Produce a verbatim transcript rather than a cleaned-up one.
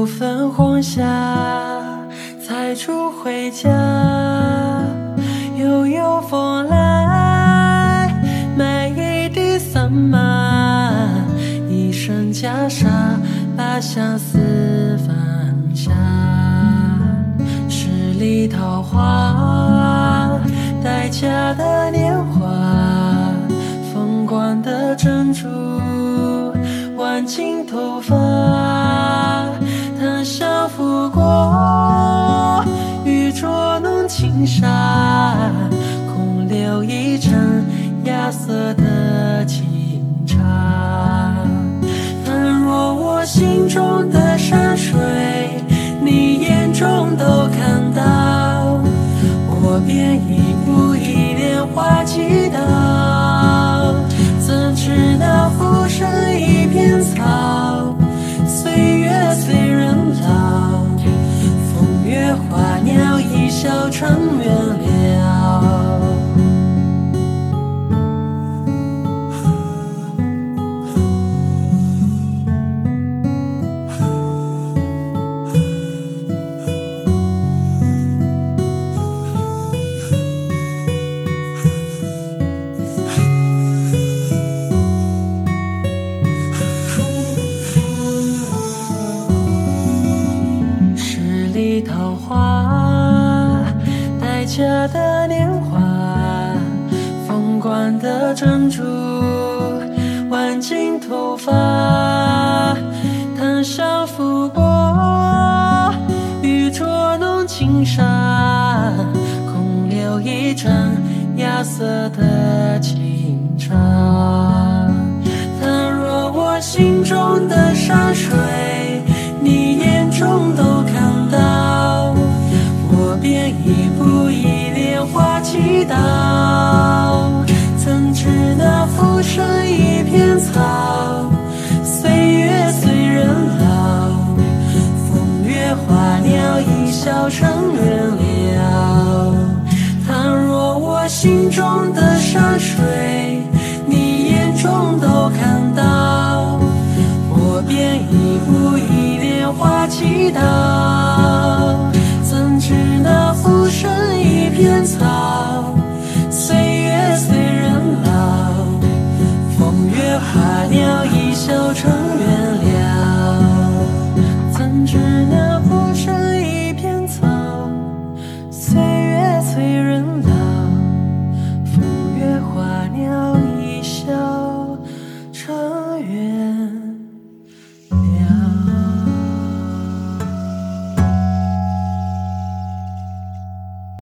不分黄霞，采竹回家。悠悠风来，买一地桑麻，一身袈裟，把相思放下。十里桃花，待嫁的年华，风光的珍珠，挽进头发。檀香拂过，玉镯弄轻纱，空留一盏芽色的清茶。倘若我心中的山水，你眼中都看到，我便一步一莲花祈祷。怎知那浮生一片草，岁月催人老，风月花鸟一笑成缘了。桃花，待嫁的年华，风光的珍珠，挽进头发。檀香拂过，玉镯弄轻纱，空留一盏芽色的清茶。倘若我心中的山水，你眼中都看到，我便一步一莲花祈祷。怎知那浮生一片草，岁月催人老，风月花鸟一笑成缘了。倘若我心中的山水，你眼中都看到，我便一步一莲花祈祷。